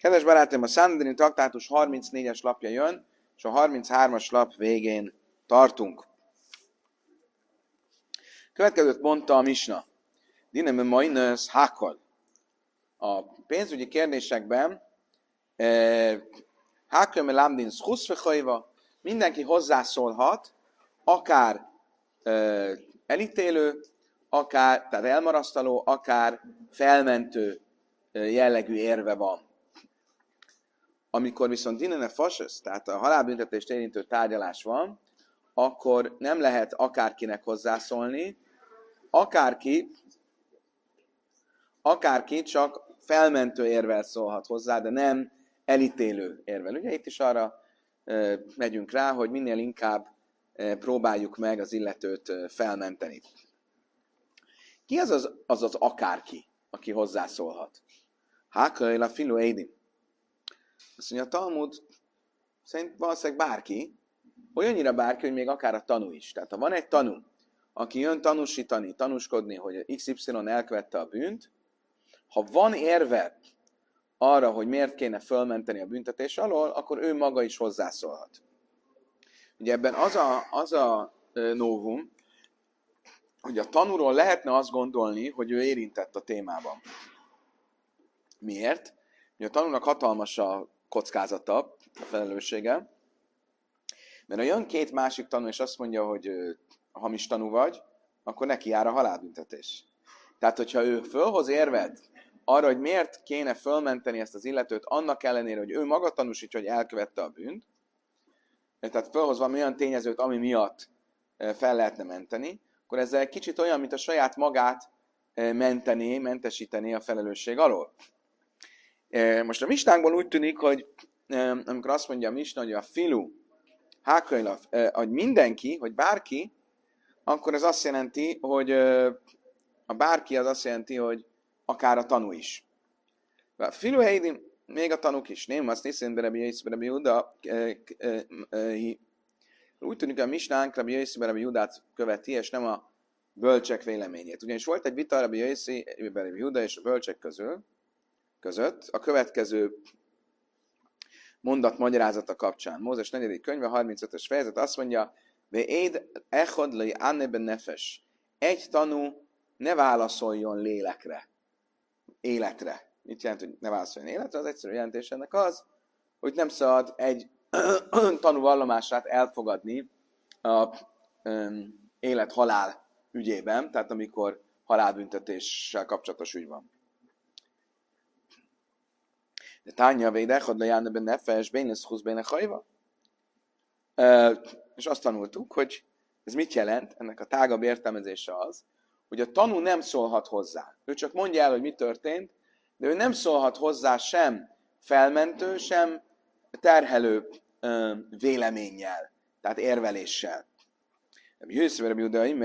Kedves barátaim, a Sanhedrin traktátus 34-es lapja jön, és a 33-as lap végén tartunk. Következőt mondta a Misna. Dineme mainös hákol. A pénzügyi kérdésekben hákol me lámdin szhuszfechajva, mindenki hozzászólhat, akár elítélő, akár, tehát elmarasztaló, akár felmentő jellegű érve van. Amikor viszont dinene fasös, tehát a halálbüntetést érintő tárgyalás van, akkor nem lehet akárkinek hozzászólni, akárki csak felmentő érvel szólhat hozzá, de nem elítélő érvel. Ugye itt is arra megyünk rá, hogy minél inkább próbáljuk meg az illetőt felmenteni. Ki az akárki, aki hozzászólhat? Hákajla filu édim. Azt mondja, a Talmud szerint valószínűleg bárki, olyannyira bárki, hogy még akár a tanú is. Tehát ha van egy tanú, aki jön tanúskodni, hogy XY elkövette a bűnt, ha van érve arra, hogy miért kéne fölmenteni a büntetés alól, akkor ő maga is hozzászólhat. Ugye ebben az a novum, hogy a tanúról lehetne azt gondolni, hogy ő érintett a témában. Miért? Ugye a tanúnak hatalmas a kockázata, a felelőssége, mert ha jön két másik tanú, és azt mondja, hogy hamis tanú vagy, akkor neki jár a halálbüntetés. Tehát, hogyha ő fölhoz érvet arra, hogy miért kéne fölmenteni ezt az illetőt, annak ellenére, hogy ő maga tanúsítja, hogy elkövette a bűnt, tehát fölhoz valami olyan tényezőt, ami miatt fel lehetne menteni, akkor ezzel egy kicsit olyan, mint a saját magát mentesítené a felelősség alól. Most a misnánkból úgy tűnik, hogy amikor azt mondja a misna, hogy a filu, hákajla, hogy mindenki, hogy bárki, akkor ez azt jelenti, hogy a bárki az azt jelenti, hogy akár a tanú is. A filu heidim, még a tanúk is. Nem, azt hiszem, de Rabbi Yehuda, úgy tűnik, hogy a misnánk Rabbi Yehudát követi, és nem a bölcsek véleményét. Ugyanis volt egy vita Rabbi Yehuda és a bölcsek között a következő mondat magyarázata kapcsán. Mózes 4. könyve, 35-ös fejezet azt mondja, Ve'éd echod li anneben nefes. Egy tanú ne válaszoljon életre. Mit jelent, hogy ne válaszoljon életre? Az egyszerű jelentés ennek az, hogy nem szabad egy tanú vallomását elfogadni a élet-halál ügyében, tehát amikor halálbüntetéssel kapcsolatos ügy van. De Tánya véd echad lejárneben nefes, bénesz húsz béne hajva. És azt tanultuk, hogy ez mit jelent, ennek a tágabb értelmezése az, hogy a tanú nem szólhat hozzá. Ő csak mondja el, hogy mi történt, de ő nem szólhat hozzá sem felmentő, sem terhelő véleménnyel, tehát érveléssel. Rabbi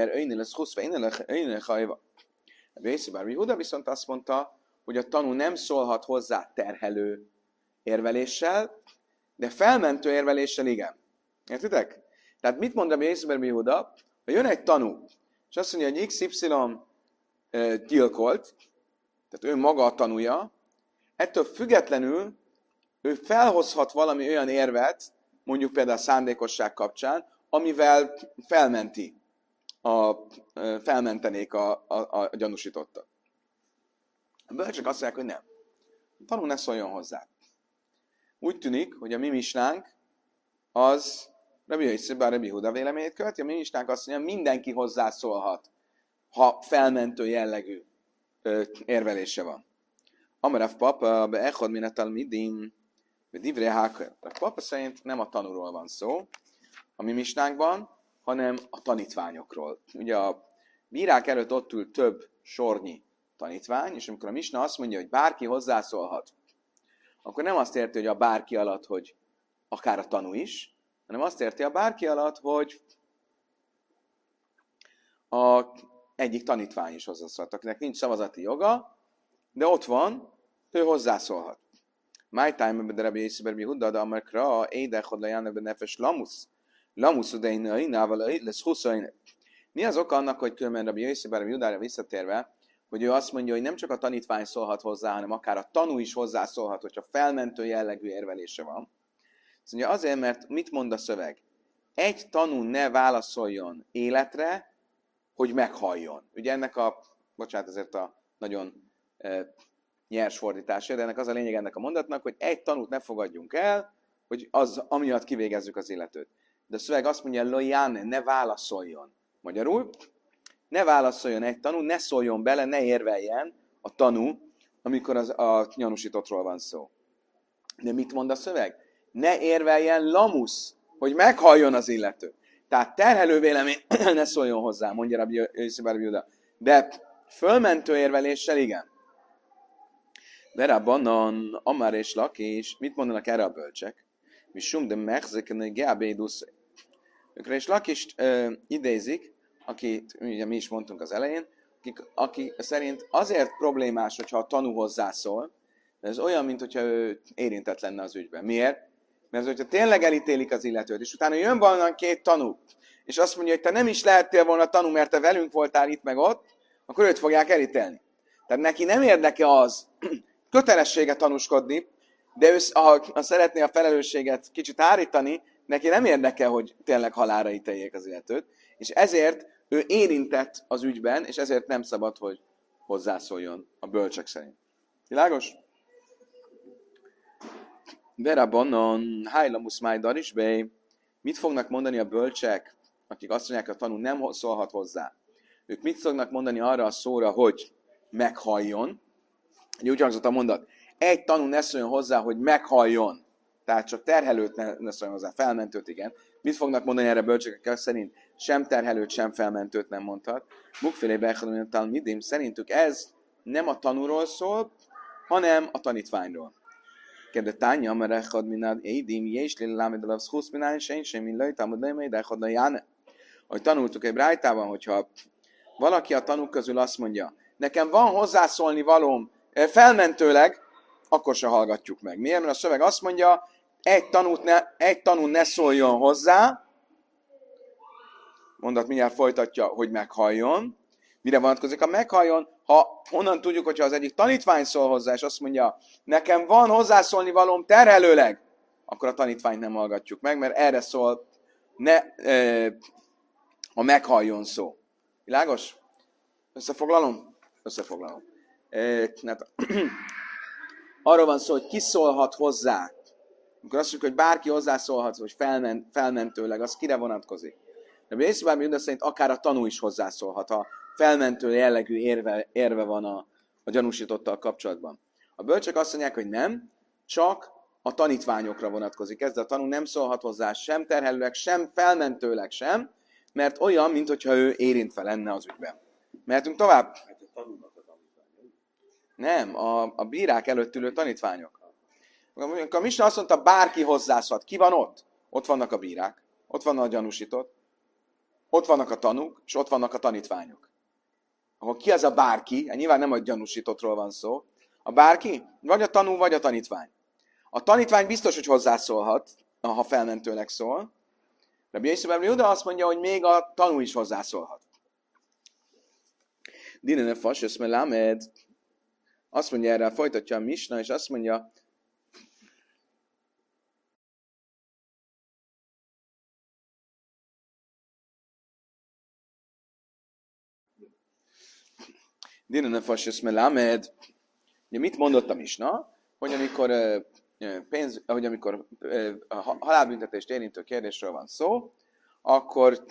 Yehuda viszont azt mondta, hogy a tanú nem szólhat hozzá terhelő érveléssel, de felmentő érveléssel igen. Értitek? Tehát mit mond Rabbi Yehuda? Ha jön egy tanú, és azt mondja, hogy XY gyilkolt, tehát ő maga a tanúja, ettől függetlenül ő felhozhat valami olyan érvet, mondjuk például a szándékosság kapcsán, amivel felmentenék a gyanúsítottat. A bölcsek azt mondják, hogy nem. A tanú ne szóljon hozzá. Úgy tűnik, hogy a mi misnánk az Rabbi Yehuda véleményét követi, a mi misnánk azt mondja, mindenki hozzászólhat, ha felmentő jellegű érvelése van. Amarav papa beechod minetal midim divre hákar. A papa szerint nem a tanúról van szó, a mi misnánkban, hanem a tanítványokról. Ugye a bírák előtt ott ül több sornyi tanítvány, és amikor a misna azt mondja, hogy bárki hozzászólhat, akkor nem azt érti, hogy a bárki alatt, hogy akár a tanú is, hanem azt érti a bárki alatt, hogy egyik tanítvány is hozzászólhat, akinek nincs szavazati joga, de ott van, ő hozzászólhat. My time de Rabbi Yehuda, de amarkra édechod lejánebe nefes lamusz udeinainával lesz huszain. Mi az oka annak, hogy különben Rabbi Yehudára visszatérve hogy ő azt mondja, hogy nem csak a tanítvány szólhat hozzá, hanem akár a tanú is hozzászólhat, hogyha felmentő jellegű érvelése van. Azt mondja, azért, mert mit mond a szöveg? Egy tanú ne válaszoljon életre, hogy meghalljon. Ugye ennek bocsánat, ezért a nagyon nyers fordításra, de ennek az a lényeg ennek a mondatnak, hogy egy tanút ne fogadjunk el, hogy az, amiatt kivégezzük az illetőt. De a szöveg azt mondja, lojáne, ne válaszoljon. Magyarul, ne válaszoljon egy tanú, ne szóljon bele, ne érveljen a tanú, amikor a gyanúsítottról van szó. De mit mond a szöveg? Ne érveljen lamusz, hogy meghalljon az illető. Tehát terhelő vélemény ne szóljon hozzá, mondja Rabbi Yossi bar Yehuda. De fölmentő érveléssel igen. Verabanan, Amár és Lakis, mit mondanak erre a bölcsek? Mi sum de mechzekene geabédusz. Őkre és Lakist idézik, akit ugye mi is mondtunk az elején, aki szerint azért problémás, hogyha a tanú hozzászól, de ez olyan, mintha ő érintett lenne az ügyben. Miért? Mert hogyha tényleg elítélik az illetőt, és utána jön valami két tanú, és azt mondja, hogy te nem is lehettél volna tanú, mert te velünk voltál itt meg ott, akkor őt fogják elítélni. Tehát neki nem érdeke az, kötelessége tanúskodni, de ő, ha szeretné a felelősséget kicsit állítani, neki nem érdeke, hogy tényleg halálra ítéljék az illetőt, és ezért ő érintett az ügyben, és ezért nem szabad, hogy hozzászóljon a bölcsek szerint. Világos? Verabanon, hajlamusz májdar is be. Mit fognak mondani a bölcsek, akik azt mondják, hogy a tanú nem szólhat hozzá? Ők mit fognak mondani arra a szóra, hogy meghalljon? Úgy hangzott a mondat, egy tanú ne szóljon hozzá, hogy meghalljon. Tehát csak terhelőt ne szóljon hozzá, felmentőt igen. Mit fognak mondani erre a bölcsek szerint? Sem terhelőt, sem felmentőt nem mondhat. Mukfélé bechodom, talmidim, szerintük ez nem a tanúról szól, hanem a tanítványról. Kedve tánya, mert echad minád édim, és lélámed alav szhusz minád, és én min lőj, támad lőj, de echad jáne. Ahogy tanultuk egy brájtában, hogyha valaki a tanúk közül azt mondja, nekem van hozzászólni valóm felmentőleg, akkor se hallgatjuk meg. Miért? Mert a szöveg azt mondja, egy tanú ne szóljon hozzá, mondat mindjárt folytatja, hogy meghalljon. Mire vonatkozik a meghalljon? Ha honnan tudjuk, hogyha az egyik tanítvány szól hozzá, és azt mondja, nekem van hozzászólni valóm terhelőleg, akkor a tanítványt nem hallgatjuk meg, mert erre szól a meghalljon szó. Világos? Összefoglalom? Összefoglalom. Arról van szó, hogy ki szólhat hozzá. Amikor azt mondjuk, hogy bárki hozzászólhat, vagy felmentőleg, az kire vonatkozik? De Yossi bar Yehuda szerint akár a tanú is hozzászólhat, ha felmentő jellegű érve van a gyanúsítottal kapcsolatban. A bölcsök azt mondják, hogy nem, csak a tanítványokra vonatkozik. Ez a tanú nem szólhat hozzá sem terhelőleg, sem felmentőleg sem, mert olyan, mintha ő érintve lenne az ügyben. Mehetünk tovább? Nem, a bírák előtt ülő tanítványok. A Misna azt mondta, bárki hozzászólhat. Ki van ott? Ott vannak a bírák, ott van a gyanúsított, ott vannak a tanúk, és ott vannak a tanítványok. Akkor ki az a bárki? Nyilván nem a gyanúsítottról van szó. A bárki? Vagy a tanú, vagy a tanítvány. A tanítvány biztos, hogy hozzászólhat, ha felmentőleg szól. Rabbi Yossi bar Yehuda azt mondja, hogy még a tanú is hozzászólhat. Dinene fasös melamed. Azt mondja erre, folytatja a Misna, és azt mondja, Dinene fasös melamed. Ugye mit mondott a Misna? Hogy amikor a halálbüntetést érintő kérdésről van szó, akkor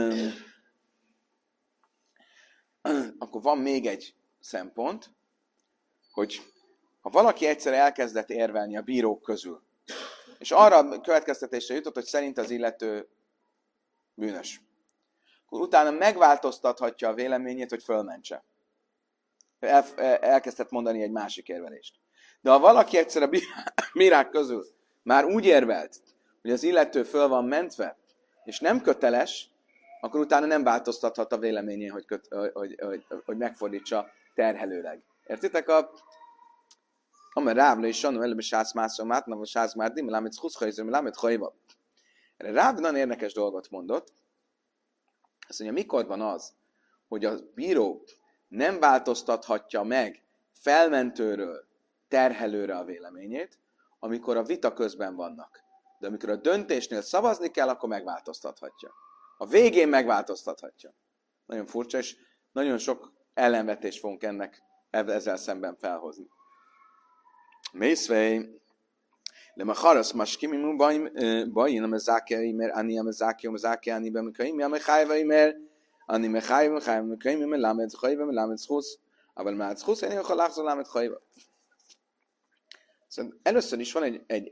van még egy szempont, hogy ha valaki egyszer elkezdett érvelni a bírók közül, és arra a következtetésre jutott, hogy szerint az illető bűnös, akkor utána megváltoztathatja a véleményét, hogy fölmentse. Elkezdett mondani egy másik érvelést. De ha valaki egyszer a bírák közül már úgy érvelt, hogy az illető föl van mentve, és nem köteles, akkor utána nem változtathat a véleményén, hogy megfordítsa terhelőleg. Értitek? Amer Rávla és Sanu előbb sász mászom át, vagy sász már dim, lámit schuszhajzom, lámit hajva. Erre Ráv nagyon érdekes dolgot mondott. Azt mondja, mikor van az, hogy a bíró nem változtathatja meg felmentőről terhelőre a véleményét, amikor a vita közben vannak. De amikor a döntésnél szavazni kell, akkor megváltoztathatja. A végén megváltoztathatja. Nagyon furcsa, és nagyon sok ellenvetést fogunk ezzel szemben felhozni. Mészvej, למחרס משכימים ובאים המזכי אומר אני המזכי ומזכי אני במקיים המחייב אומר אני מחייב ומקיים מלמד חייב ומלמד זכוס אבל מעט זכוס אני יכול לחזור למד חייב. Szóval először is van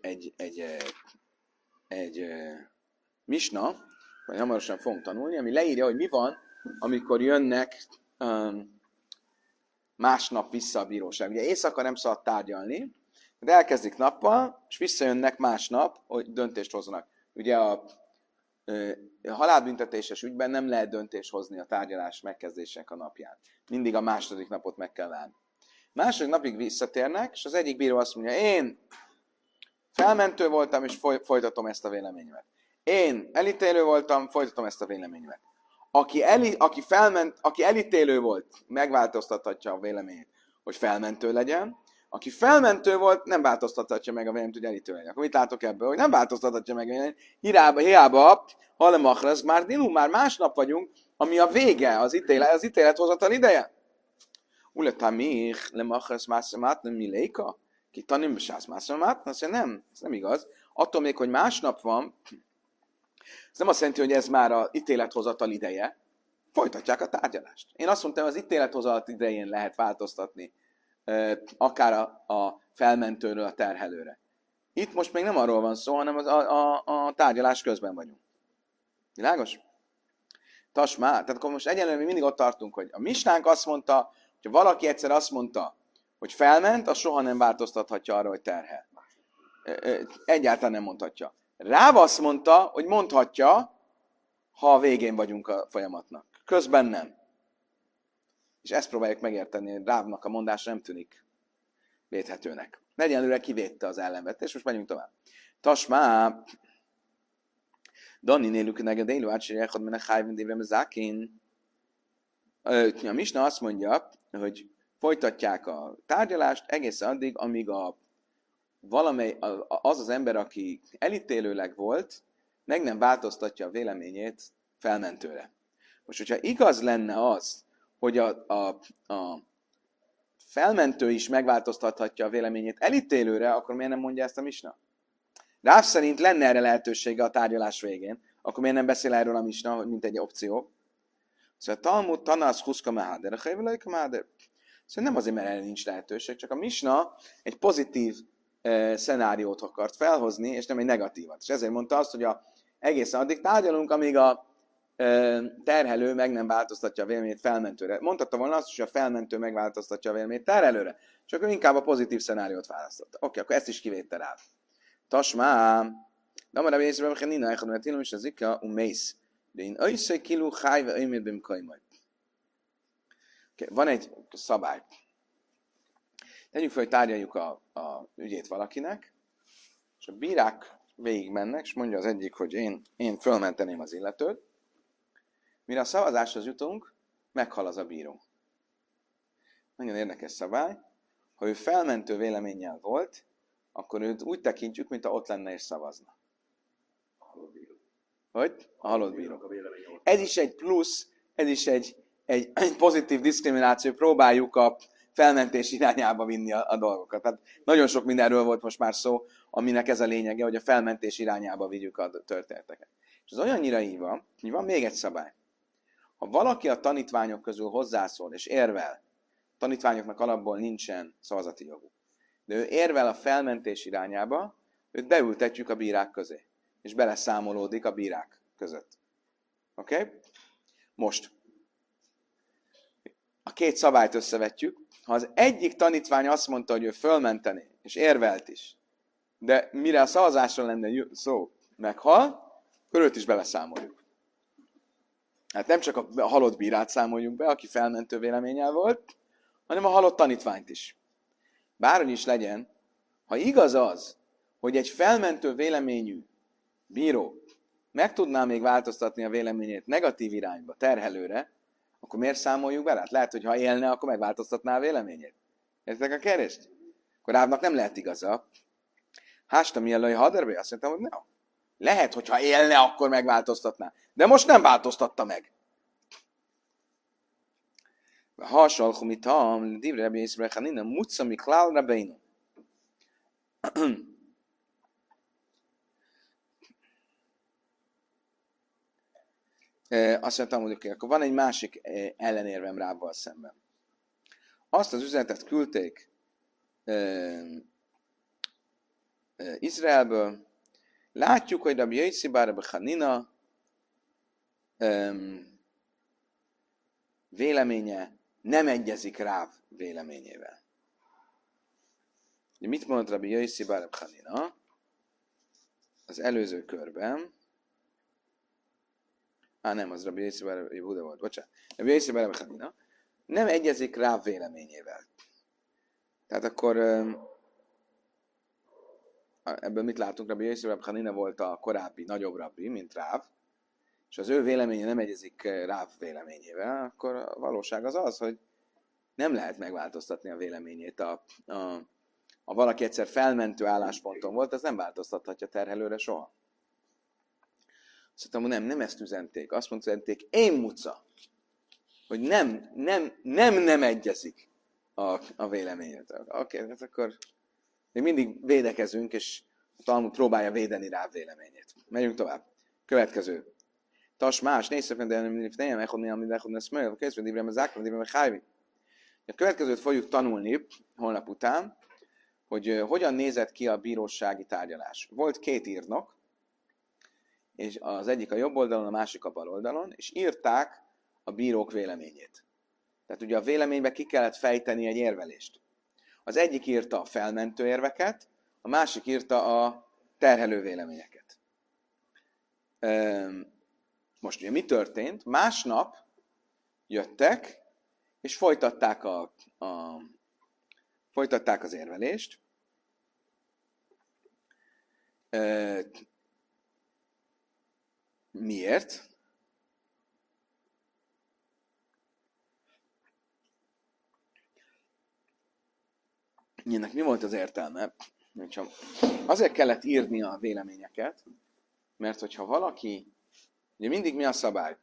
egy misna, vagy hamarosan fogunk tanulni, ami leírja, hogy mi van, amikor jönnek másnap vissza a bíróság. Ugye éjszaka nem szabad tárgyalni, de elkezdik nappal, és visszajönnek másnap, hogy döntést hozzanak. Ugye a halálbüntetéses ügyben nem lehet döntést hozni a tárgyalás megkezdések a napján. Mindig a második napot meg kell várni. Második napig visszatérnek, és az egyik bíró azt mondja, én felmentő voltam, és folytatom ezt a véleményemet. Én elítélő voltam, folytatom ezt a véleményemet. Aki elítélő volt, megváltoztathatja a véleményét, hogy felmentő legyen. Aki felmentő volt, nem változtathatja meg a véleményt, hogy elítélő legyen. Akkor mit látok ebből? Hogy nem változtathatja meg a véleményt. Hiába, halemachraz, már másnap vagyunk, ami a vége, az ítélethozatal ideje. Uletamich lemachraz mászamat nem miléka? Ki tanim besász mászamat? Azt mondja, nem, ez nem igaz. Attól még, hogy másnap van, ez nem azt jelenti, hogy ez már az ítélethozatal ideje. Folytatják a tárgyalást. Én azt mondtam, hogy az ítélethozatal idején lehet változtatni akár a felmentőről a terhelőre. Itt most még nem arról van szó, hanem a tárgyalás közben vagyunk. Világos? Tasmá, tehát akkor most egyenlően mindig ott tartunk, hogy a misnánk azt mondta, hogy valaki egyszer azt mondta, hogy felment, az soha nem változtathatja arra, hogy terhel. Egyáltalán nem mondhatja. Ráv azt mondta, hogy mondhatja, ha a végén vagyunk a folyamatnak. Közben nem. És ezt próbáljuk megérteni, hogy Rávnak a mondása nem tűnik védhetőnek. Egyenlőre kivédte az ellenvetést, most megyünk tovább. Tasmá, Dani nélük neged élő átsérjekod menne hájven dévrem zákin. A misna azt mondja, hogy folytatják a tárgyalást egészen addig, amíg az ember, aki elítélőleg volt, meg nem változtatja a véleményét felmentőre. Most, hogyha igaz lenne az, hogy a felmentő is megváltoztathatja a véleményét elítélőre, akkor miért nem mondja ezt a misna? Ráv szerint lenne erre lehetősége a tárgyalás végén, akkor miért nem beszél erről a misna, mint egy opció? Szóval Talmud tanász huszka meháder, a hajvelajka meháder. Szóval nem azért, mert erre nincs lehetőség, csak a misna egy pozitív szenáriót akart felhozni, és nem egy negatívat. És ezért mondta azt, hogy egészen addig tárgyalunk, amíg a terhelő meg nem változtatja a véleményét felmentőre. Mondhatta volna azt, hogy a felmentő megváltoztatja a véleményét terhelőre, csak ő inkább a pozitív szenáriót választotta. Oké, akkor ezt is kivédte rá. Tasmá, de amara bészre, hogy nina echad, mert illom is az ikka, mész. De én össze kiló hájve ömét bimkajmaj. Van egy szabály. Tegyük fel, hogy tárgyaljuk a ügyét valakinek, és a bírák végigmennek, és mondja az egyik, hogy én fölmenteném az illetőt. Mire a szavazáshoz jutunk, meghal az a bíró. Nagyon érdekes szabály. Ha ő felmentő véleménnyel volt, akkor őt úgy tekintjük, mintha ott lenne és szavazna. Hogy? A halott bíró. Ez is egy plusz, ez is egy pozitív diszkrimináció. Próbáljuk a felmentés irányába vinni a dolgokat. Tehát nagyon sok mindenről volt most már szó, aminek ez a lényege, hogy a felmentés irányába vigyük a történeteket. És ez olyannyira így van, hogy van még egy szabály. Ha valaki a tanítványok közül hozzászól és érvel, tanítványoknak alapból nincsen szavazati joguk, de ő érvel a felmentés irányába, őt beültetjük a bírák közé, és beleszámolódik a bírák között. Oké? Okay? Most a két szabályt összevetjük. Ha az egyik tanítvány azt mondta, hogy ő fölmenteni, és érvelt is, de mire a szavazásra lenne szó, meghal, akkor őt is beleszámoljuk. Hát nem csak a halott bírát számoljuk be, aki felmentő véleménnyel volt, hanem a halott tanítványt is. Bárhogy is legyen, ha igaz az, hogy egy felmentő véleményű bíró meg tudná még változtatni a véleményét negatív irányba, terhelőre, akkor miért számoljuk bele? Hát lehet, hogy ha élne, akkor megváltoztatná a véleményét. Értek a kérdést? Akkor Rávnak nem lehet igaza. Hástam mielőtt haderbe, azt mondtam, hogy nem. Lehet, hogy ha élne, akkor megváltoztatná. De most nem változtatta meg. Hasalchum itam, divre Rabbi Yisrael Chanina, mutza miklál Rabbeinu. Azt mondtam, hogy oké, akkor van egy másik ellenérvem Rávval szemben. Azt az üzenetet küldték Izraelből. Látjuk, hogy Rabbi Yossi bar Chanina véleménye nem egyezik Ráv véleményével. Mit mondott Rabbi Yossi bar Chanina az előző körben? Nem, az Rabbi Yossi bar Yehuda volt, bocsánat. Rabbi Yossi bar Chanina nem egyezik Ráv véleményével. Tehát akkor ebből mit látunk? Rabbi Yossi bar Chanina volt a korábbi nagyobb rabbi, mint Ráv, és az ő véleménye nem egyezik Ráv véleményével, akkor a valóság az az, hogy nem lehet megváltoztatni a véleményét. Ha valaki egyszer felmentő állásponton volt, az nem változtathatja terhelőre soha. Azt mondtam, hogy nem ezt üzenték. Azt üzenték, én muca, hogy nem egyezik a véleményét. Oké, hát akkor még mindig védekezünk, és a Talmud próbálja védeni rá a véleményét. Megyünk tovább. Következő. Tas más, nézzük, de nem echodni, amit echodni, ezt mondja, kezdve divrem az ákra, divrem a hájvi. A következőt fogjuk tanulni holnap után, hogy hogyan nézett ki a bírósági tárgyalás. Volt két írnok, és az egyik a jobb oldalon, a másik a bal oldalon, és írták a bírók véleményét. Tehát ugye a véleménybe ki kellett fejteni egy érvelést. Az egyik írta a felmentő érveket, a másik írta a terhelő véleményeket. Most ugye mi történt? Másnap jöttek, és folytatták folytatták az érvelést. Miért? Ennek mi volt az értelme? Azért kellett írni a véleményeket, mert hogyha valaki, ugye mindig mi a szabály?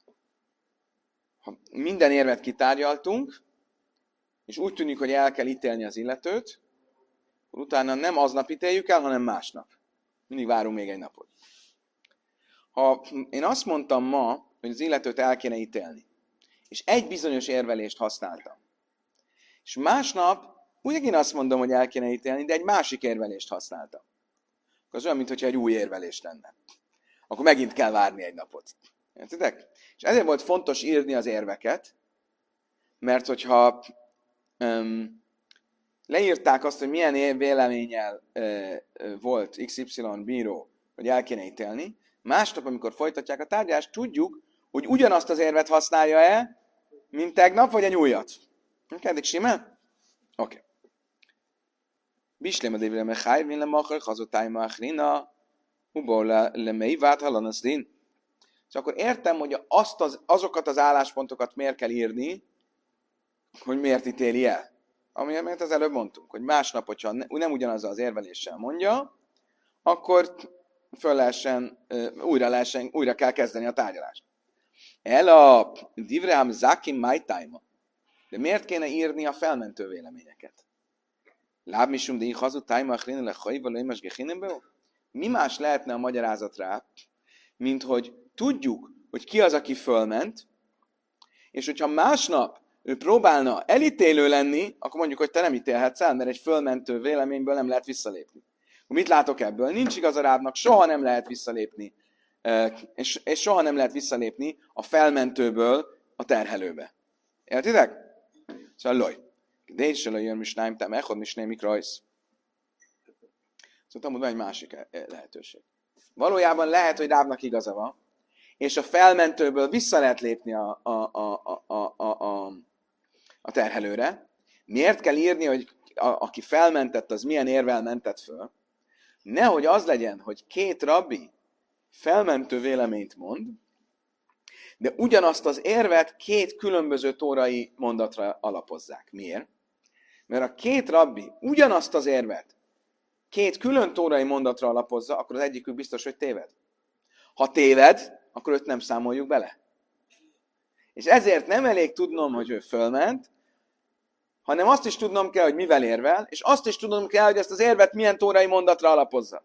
Ha minden érvet kitárgyaltunk, és úgy tűnik, hogy el kell ítélni az illetőt, akkor utána nem aznap ítéljük el, hanem másnap. Mindig várunk még egy napot. Ha én azt mondtam ma, hogy az illetőt el kéne ítélni, és egy bizonyos érvelést használtam, és másnap úgy én azt mondom, hogy el kéne ítélni, de egy másik érvelést használtam, akkor az olyan, mintha egy új érvelés lenne. Akkor megint kell várni egy napot. Értitek? És ezért volt fontos írni az érveket, mert hogyha leírták azt, hogy milyen véleménnyel volt XY bíró, hogy el kéne ítélni, másnap, amikor folytatják a tárgyalást, tudjuk, hogy ugyanazt az érvet használja-e, mint tegnap, vagy egy újat. Keddig sime? Oké. Bislém a dévre mechaj, vén lemachar, hazotájma achrina, uból lemeivált halanazdin. És akkor értem, hogy azokat az álláspontokat miért kell írni, hogy miért ítéli el. Amit az előbb mondtunk, hogy másnap, hogyha nem ugyanazzal az érveléssel mondja, akkor újra kell kezdeni a tárgyalást. El a divreham zakim májtájma. De miért kéne írni a felmentő véleményeket? Lábmisum de hazutájma achrina lechajva lőmes gechinem. Mi más lehetne a magyarázat rá, mint hogy tudjuk, hogy ki az, aki fölment, és hogyha másnap ő próbálna elítélő lenni, akkor mondjuk, hogy te nem ítélhetsz el, mert egy fölmentő véleményből nem lehet visszalépni. Mit látok ebből? Nincs igaz a Rávnak, soha nem lehet visszalépni, és soha nem lehet visszalépni a felmentőből a terhelőbe. Értitek? Szóval loj. De is jön misnáim, te mechod misnáim mikrajsz. Szóval van egy másik lehetőség. Valójában lehet, hogy Rávnak igaza van, és a felmentőből vissza lehet lépni a terhelőre. Miért kell írni, hogy aki felmentett, az milyen érvel mentett föl? Nehogy az legyen, hogy két rabbi felmentő véleményt mond, De ugyanazt az érvet két különböző tórai mondatra alapozzák. Miért? Mert a két rabbi ugyanazt az érvet két külön tórai mondatra alapozza, akkor az egyikük biztos, hogy téved. Ha téved, akkor őt nem számoljuk bele. És ezért nem elég tudnom, hogy ő fölment, hanem azt is tudnom kell, hogy mivel érvel, és azt is tudnom kell, hogy ezt az érvet milyen tórai mondatra alapozza.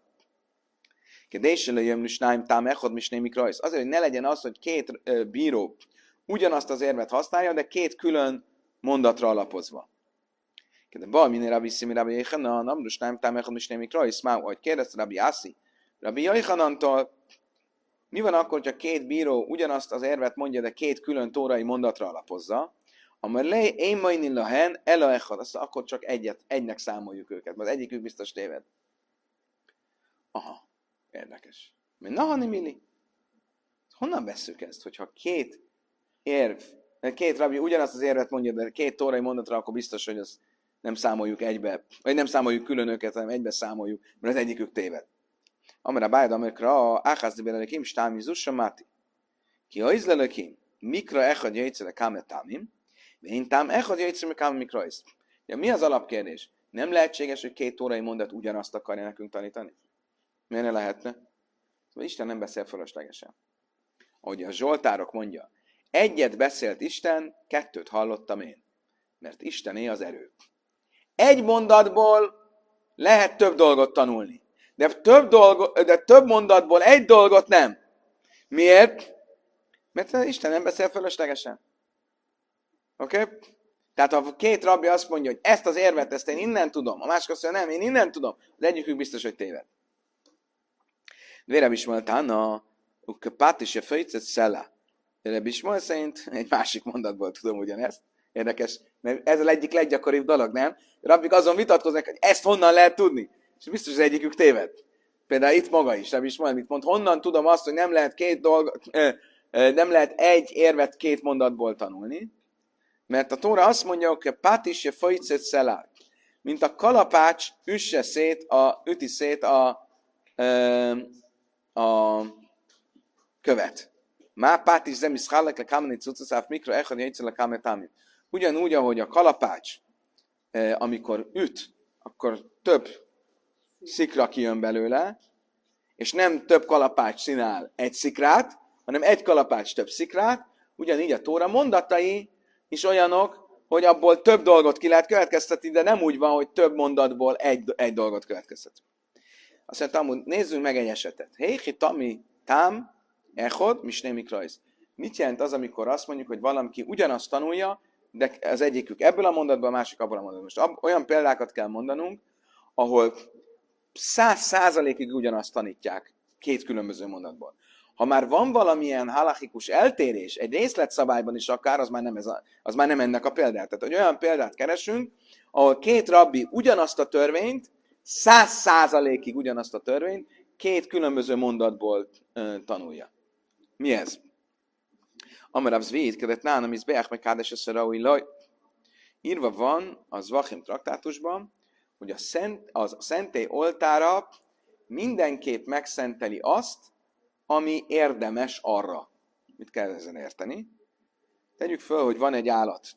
Azért, hogy ne legyen az, hogy két bíró ugyanazt az érvet használja, de két külön mondatra alapozva. De valaminél Rabbi Szimi, Rabbi Jéhanan, Amrus nem tám echad misnémi krajsz, már ahogy kérdezte Rabbi Assi, Rabbi Jéhanantól, mi van akkor, hogyha két bíró ugyanazt az érvet mondja, de két külön tórai mondatra alapozza, amely lej, én majnin lahen, ela echad, azt akkor csak egynek számoljuk őket, mert az egyikük biztos téved. Aha, érdekes. Mi nahani mili? Honnan vesszük ezt, hogyha két rabbi ugyanazt az érvet mondja, de két tórai mondatra, akkor biztos, hogy az nem számoljuk egybe, vagy nem számoljuk külön őket, hanem egybe számoljuk, mert az egyikük téved. Amire bájad, amikra áházni belőlekim, stámi zussa máti. Ki hajzlelekim, mikra echad jöjtszele kámetámim, de én tám echad jöjtszele káme mikra is. Ja, mi az alapkérdés? Nem lehetséges, hogy két tórai mondat ugyanazt akarja nekünk tanítani? Miért ne lehetne? Szóval Isten nem beszél fölöslegesen. Ahogy a Zsoltárok mondja, egyet beszélt Isten, kettőt hallottam én. Mert Istené az erő. Egy mondatból lehet több dolgot tanulni. De több mondatból egy dolgot nem. Miért? Mert Isten nem beszél fölöslegesen. Oké? Okay? Tehát ha két rabbi azt mondja, hogy ezt az érvet, ezt én innen tudom, a másik azt mondja, nem, én innen tudom, az egyikük biztos, hogy téved. Vére Bismoltána, ukapát is a fejtszett szella. Vére Bismol szerint egy másik mondatból tudom ugyanezt. Érdekes, mert ez az egyik leggyakoribb dolog, nem? Rabbik azon vitatkoznak, hogy ezt honnan lehet tudni. És biztos, hogy az egyikük téved. Például itt maga is, Rabbi Ismael mit mond, honnan tudom azt, hogy nem lehet nem lehet egy érvet két mondatból tanulni, mert a Tóra azt mondja, hogy pátis je fajcet szelát, mint a kalapács üti szét a követ. Má pátis zemis hallek le kameni cucaszáf mikro echad jöjtszel a kametámit. Ugyanúgy, ahogy a kalapács, amikor üt, akkor több szikra kijön belőle, és nem több kalapács színál egy szikrát, hanem egy kalapács több szikrát, ugyanígy a Tóra mondatai is olyanok, hogy abból több dolgot ki lehet következtetni, de nem úgy van, hogy több mondatból egy dolgot következtetünk. Azt mondtam, nézzünk meg egy esetet. Héhi tami tám echod misné mikrajsz. Mit jelent az, amikor azt mondjuk, hogy valaki ugyanazt tanulja, de az egyikük ebből a mondatból, a másik abból a mondatból. Most olyan példákat kell mondanunk, ahol 100%-ig ugyanazt tanítják két különböző mondatból. Ha már van valamilyen halachikus eltérés, egy részletszabályban is akár, az már nem ennek a példát. Tehát, hogy olyan példát keresünk, ahol két rabbi ugyanazt a törvényt, 100%-ig ugyanazt a törvényt, két különböző mondatból tanulja. Mi ez? Amarav Zvid, kedet nálam is beach meg kádes eszeraui laj. Írva van a Zvachim traktátusban, hogy a szentély oltára mindenképp megszenteli azt, ami érdemes arra. Mit kell ezen érteni? Tegyük föl, hogy van egy állat,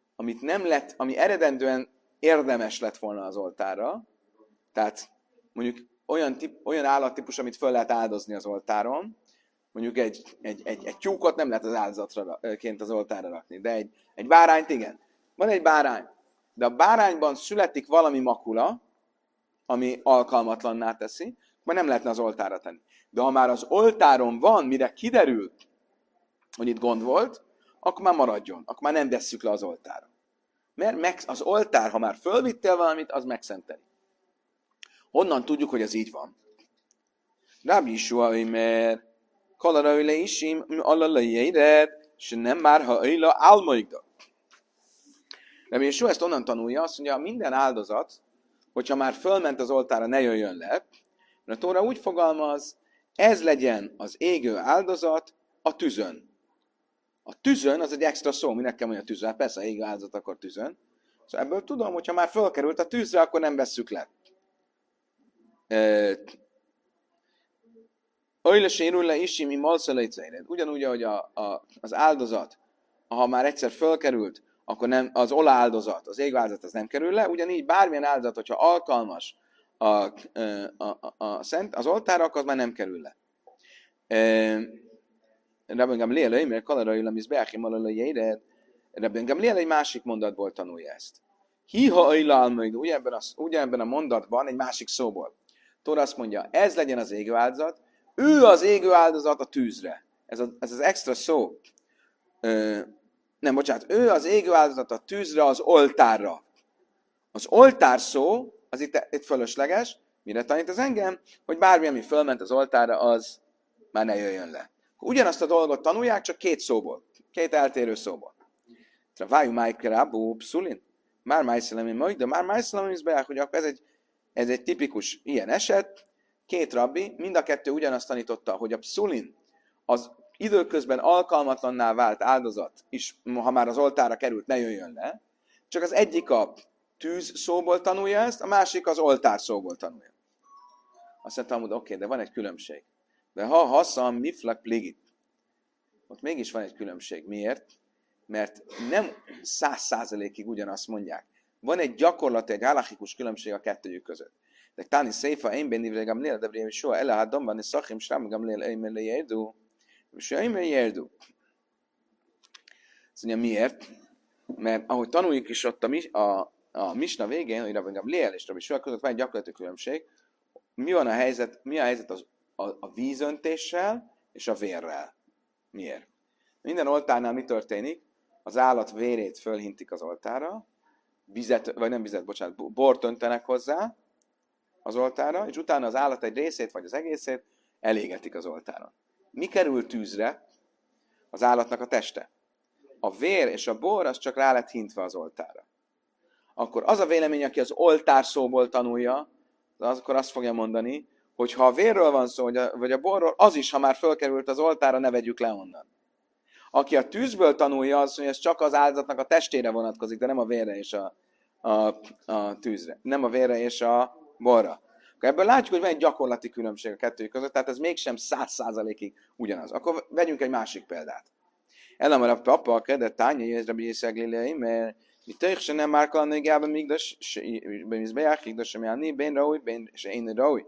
ami eredendően érdemes lett volna az oltárra, tehát mondjuk olyan állattípus, amit föl lehet áldozni az oltáron, mondjuk egy tyúkot nem lehet az áldozatként az oltárra rakni, de egy bárányt igen. Van egy bárány, de a bárányban születik valami makula, ami alkalmatlanná teszi, akkor nem lehetne az oltárra tenni. De ha már az oltáron van, mire kiderül, hogy itt gond volt, akkor már maradjon, akkor már nem vesszük le az oltára. Mert az oltár, ha már fölvittél valamit, az megszenteli. Honnan tudjuk, hogy ez így van? Rabbi Yishua, mert kalara öle isim, alala jéred, és nem már, ha öle álmaigda. Rabbi Yishua ezt onnan tanulja, azt mondja, minden áldozat, hogyha már fölment az oltára, ne jöjjön le, mert a Tóra úgy fogalmaz, ez legyen az égő áldozat a tüzön. A tüzön az egy extra szó, minek kell mondani a tüzön? Persze, égő áldozat akkor tüzön. Szóval ebből tudom, hogyha már fölkerült a tűzre, akkor nem vesszük le. Öjle sérülle isimi malszalejceired. Ugyanúgy, ahogy az áldozat, ha már egyszer fölkerült, akkor nem, az ola áldozat, az égváldozat az nem kerül le, ugyanígy bármilyen áldozat, hogyha alkalmas az oltára, akkor az már nem kerül le. Rabbi Gamliel, mert kalarai lamiz beachim alalajéred, Rabbi Gamliel egy másik mondatból tanulja ezt. Hiha ajlál majd, ugyanebben a mondatban egy másik szóból. Tóra azt mondja, ez legyen az égő áldozat, ő az égő áldozat a tűzre. Ez az extra szó. Ő az égő áldozat a tűzre, az oltárra. Az oltár szó, az itt fölösleges, mire tanít az engem, hogy bármi, ami fölment az oltárra, az már ne jöjjön le. Ugyanazt a dolgot tanulják, csak két szóból. Két eltérő szóból. Travajú májkerábú pszulin. Már májszelemin majd, de már májszelemin is beják, hogy akkor ez egy tipikus ilyen eset. Két rabbi, mind a kettő ugyanazt tanította, hogy a pszulin az időközben alkalmatlanná vált áldozat is, ha már az oltárra került, ne jöjjön le. Csak az egyik a tűz szóból tanulja ezt, a másik az oltár szóból tanulja. Azt mondtam, oké, de van egy különbség. De ha hasszam miflak pligit, ott mégis van egy különbség. Miért? Mert nem 100%-ig ugyanazt mondják. Van egy gyakorlati, egy halachikus különbség a kettőjük között. De Tani Széfa, én benni Gamliel, de Brém soha elehádom, és szachim srám Gamliel, én érdú, és én érdú. Azt mondja, miért? Mert ahogy tanuljuk is ott a misna végén, hogy Rabbi Gamliel és Rabbi Soha között van egy gyakorlati különbség. Mi a helyzet a vízöntéssel és a vérrel? Miért? Minden oltárnál mi történik? Az állat vérét fölhintik az oltára, bort öntenek hozzá az oltára, és utána az állat egy részét vagy az egészét elégetik az oltáron. Mi kerül tűzre? Az állatnak a teste. A vér és a bor az csak rá lett hintve az oltára. Akkor az a vélemény, aki az oltár szóból tanulja, akkor azt fogja mondani, hogy ha a vérről van szó, vagy a borról, az is, ha már fölkerült az oltára, ne vegyük le onnan. Aki a tűzből tanulja, az, hogy ez csak az áldozatnak a testére vonatkozik, de nem a vérre és a tűzre. Nem a vérre és a borra. Akkor ebből látjuk, hogy van egy gyakorlati különbség a kettőjük között, tehát ez mégsem 100%-ig ugyanaz. Akkor vegyünk egy másik példát. Elamar a papa, kedve tányai, ez rabbi Jészeg mert mi tőjük se nem már kalani gában migdas, bemizbeják, igdas sem járni, bén raúj, bén se én raúj.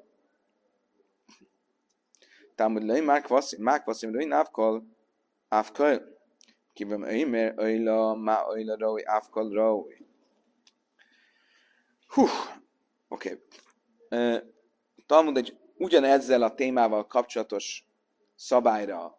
Támad lej, már kvaszim, rúj, návkol, ávkol. Kívem öjmer, öjla, má öjla raúj, ávkol raúj. Oké. Talmud egy ugyanezzel a témával kapcsolatos szabályra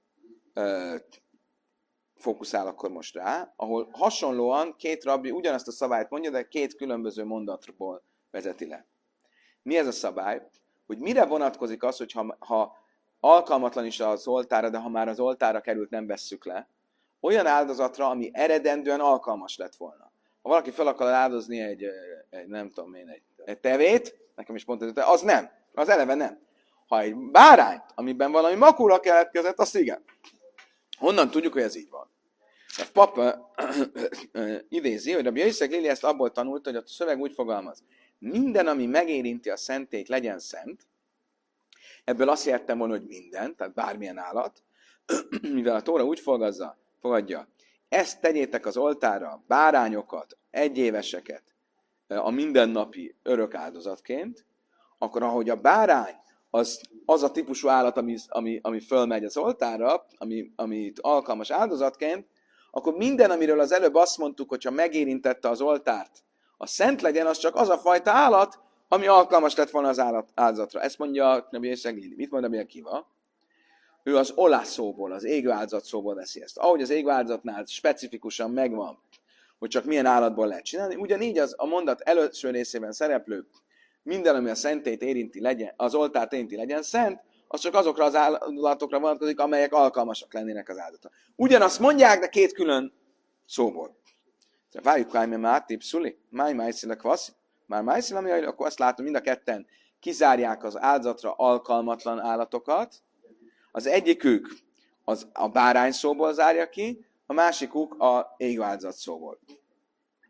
fókuszál akkor most rá, ahol hasonlóan két rabbi ugyanazt a szabályt mondja, de két különböző mondatból vezeti le. Mi ez a szabály? Hogy mire vonatkozik az, hogy ha alkalmatlan is az oltára, de ha már az oltára került, nem vesszük le, olyan áldozatra, ami eredendően alkalmas lett volna. Ha valaki fel akar áldozni egy nem tudom én, egy tevét, nekem is pont ez, az nem, az eleve nem. Ha egy bárányt, amiben valami makula keletkezett, azt igen. Honnan tudjuk, hogy ez így van? A papa idézi, hogy Rabbi Jészeg Lili ezt abból tanult, hogy a szöveg úgy fogalmaz. Minden, ami megérinti a szentét, legyen szent. Ebből azt értem volna, hogy minden, tehát bármilyen állat, mivel a Tóra úgy fogadja, ezt tegyétek az oltára, bárányokat, egyéveseket, a mindennapi örök áldozatként, akkor ahogy a bárány az a típusú állat, ami fölmegy az oltára, amit alkalmas áldozatként, akkor minden, amiről az előbb azt mondtuk, hogyha megérintette az oltárt, a szent legyen, az csak az a fajta állat, ami alkalmas lett volna az áldozatra. Ezt mondja Rabbi Jészeg Lili. Mit mond Rabbi Akiva? Ő az olá szóból, az égő áldozat szóból veszi ezt. Ahogy az égő áldozatnál specifikusan megvan, hogy csak milyen állatból lehet csinálni, ugyanígy a mondat előső részében szereplő minden, ami a szentét érinti, az oltárt érinti, legyen szent, az csak azokra az állatokra vonatkozik, amelyek alkalmasak lennének az áldozatra. Ugyanazt mondják, de két külön szóból. Várjuk, hogy már tipszuli, májszilek vasz, már májszilek, akkor azt látom, mind a ketten kizárják az áldozatra alkalmatlan állatokat. Az egyikük a bárány szóból zárja ki, a másikuk a égő áldozat szóból.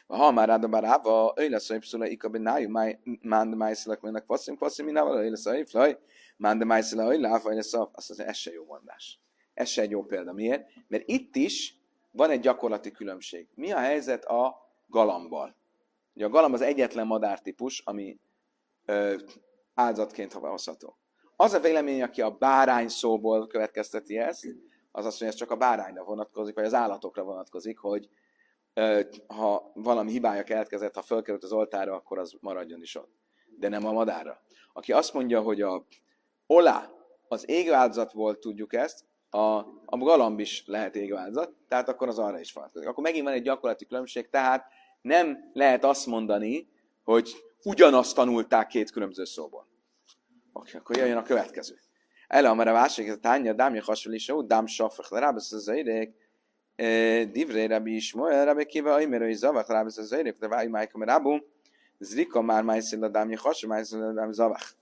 Ha már rád a barába, ő lesz a ipszula ikabe nájú, mánde májszilak mennek passzim, minával, ő lesz a ipszlaj, mánde májszila, hogy láf, vagy lesz a... Azt mondja, ez se jó mondás. Ez se egy jó példa. Miért? Mert itt is van egy gyakorlati különbség. Mi a helyzet a galambal? Ugye a galamb az egyetlen madártípus, ami áldozatként hozható. Az a vélemény, aki a bárány szóból következteti ezt, az azt mondja, ez csak a bárányra vonatkozik, vagy az állatokra vonatkozik, hogy ha valami hibája keletkezett, ha fölkerült az oltára, akkor az maradjon is ott. De nem a madárra. Aki azt mondja, hogy a olá az égő áldozat volt, tudjuk ezt, a galamb is lehet égő áldozat, tehát akkor az arra is vonatkozik. Akkor megint van egy gyakorlati különbség, tehát nem lehet azt mondani, hogy ugyanazt tanulták két különböző szóból. Oké, akkor jöjjön a következő. Elhamar a válság, a tánya, dámja hasonlítsa, dám safach, rábesz az zairek, divré rabbi Ismoel, rabbi Kiva, aimerői zavach, rábesz az zairek, de váj májkom rábú, zrika már májszil a dámja hasonlítsa, májszil a dámja zavach.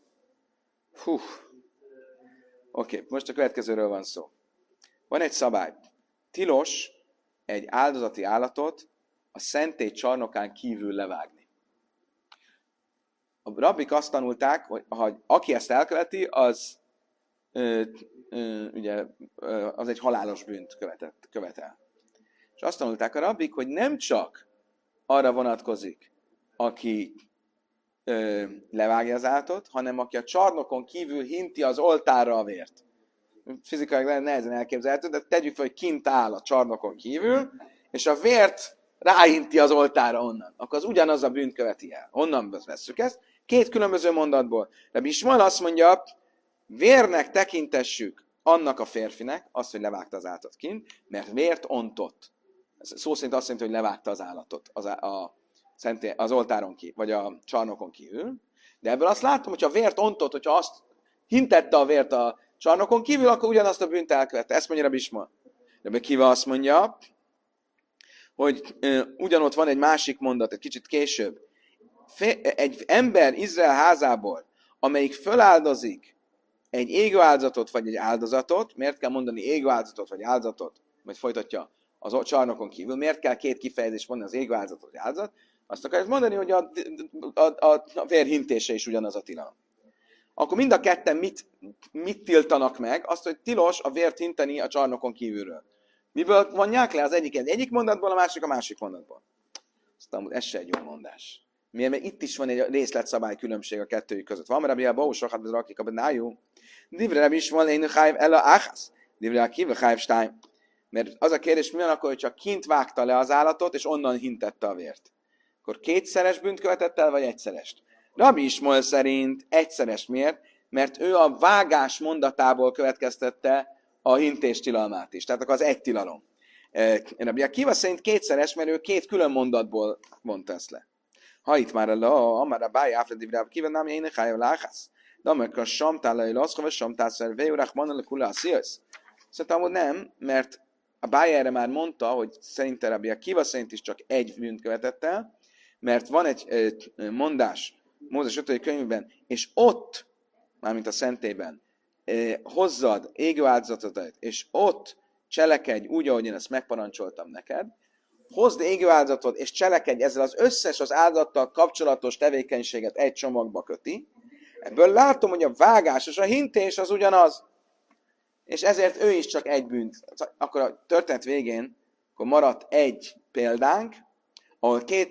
Oké, most a következőről van szó. Van egy szabály. Tilos egy áldozati állatot a szentély csarnokán kívül levágni. A rabbik azt tanulták, hogy aki ezt elköveti, az ugye az egy halálos bűnt követel. És azt tanulták a rabbik, hogy nem csak arra vonatkozik, aki levágja az állatot, hanem aki a csarnokon kívül hinti az oltárra a vért. Fizikailag nehezen elképzelhető, de tegyük fel, hogy kint áll a csarnokon kívül, és a vért ráhinti az oltárra onnan. Akkor az ugyanaz a bűnt követi el. Honnan vesszük ezt? Két különböző mondatból. Rabbi Ismael azt mondja, vérnek tekintessük annak a férfinek, azt, hogy levágta az állatot kint, mert vért ontott. Ez szó szerint azt jelenti, hogy levágta az állatot az oltáron kívül, vagy a csarnokon kívül. De ebből azt látom, hogyha vért ontott, hogyha azt hintette a vért a csarnokon kívül, akkor ugyanazt a bűnt elkövette. Ezt mondja Rabbi Ismael. Rabbi Kiva azt mondja, hogy ugyanott van egy másik mondat, egy kicsit később. Egy ember Izrael házából, amelyik föláldozik egy égő áldozatot, vagy egy áldozatot, miért kell mondani égő áldozatot, vagy áldozatot, vagy folytatja az csarnokon kívül, miért kell két kifejezés mondani az égő áldozatot, vagy áldozat, azt akarod mondani, hogy a vérhintése is ugyanaz a tilalom. Akkor mind a ketten mit tiltanak meg? Azt, hogy tilos a vért hinteni a csarnokon kívülről. Miből vonják le az egyik mondatból, a másik mondatból? Aztán ez se egy jó mondás. Miért? Mert itt is van egy részletszabály különbség a kettőjük között. Van Rabbi Abba, sokat bezrakik a benájú. Divre Rabbi Ismael, én hájv el a áhász. Divre a kive hájv stájm. Mert az a kérdés, mi van akkor, hogy csak kint vágta le az állatot, és onnan hintette a vért. Akkor kétszeres bűnt követett el, vagy egyszerest? Rabbi Ismael szerint egyszeres. Miért? Mert ő a vágás mondatából következtette a hintés tilalmát is. Tehát akkor az egy tilalom. Rabbi Akiva szerint kétszeres, mert ő két külön mondatból mondta ezt le. Ha itt már amár a báj áfredivre Akiva nem én hájv láhász. De amikor samtálai laszkova, samtálszer vejurach manal kula a szíjsz. Szerintem amúgy nem, mert a báj erre már mondta, hogy szerinte Rabbi Akiva szerint is csak egy bűnt követett el, mert van egy mondás Mózes 5. könyvben, és ott, mármint a szentélyben, hozzad égő áldozatodat, és ott cselekedj úgy, ahogy én ezt megparancsoltam neked, hozd égő áldozatot, és cselekedj ezzel az összes az áldozattal kapcsolatos tevékenységet egy csomagba köti. Ebből látom, hogy a vágás és a hintés az ugyanaz. És ezért ő is csak egy bűnt. Akkor a történet végén akkor maradt egy példánk, ahol két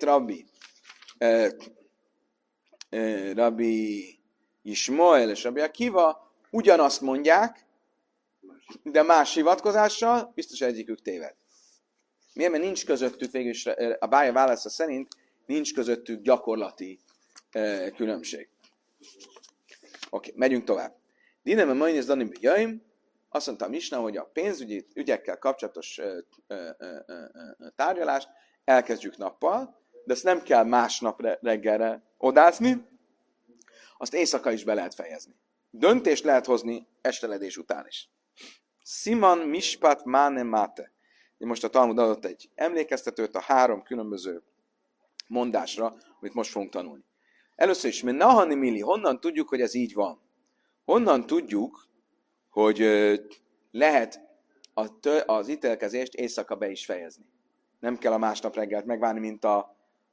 Rabbi Ismoel és Rabbi Akiva ugyanazt mondják, de más hivatkozással, biztos egyikük téved. Miért? Mert nincs közöttük, végülis a bája válasza szerint nincs közöttük gyakorlati különbség. Oké, megyünk tovább. Dineme Mainz Danim Jaim, azt mondta a Misna, hogy a pénzügyi ügyekkel kapcsolatos tárgyalást elkezdjük nappal, de ezt nem kell másnap reggelre odászni, azt éjszaka is be lehet fejezni. Döntést lehet hozni esteledés után is. Siman Mishpat Mane Mate. Most a Talmud adott egy emlékeztetőt a három különböző mondásra, amit most fogunk tanulni. Először is, Nahani Mili, honnan tudjuk, hogy ez így van? Honnan tudjuk, hogy lehet az ítélkezést éjszaka be is fejezni? Nem kell a másnap reggelt megvárni, mint a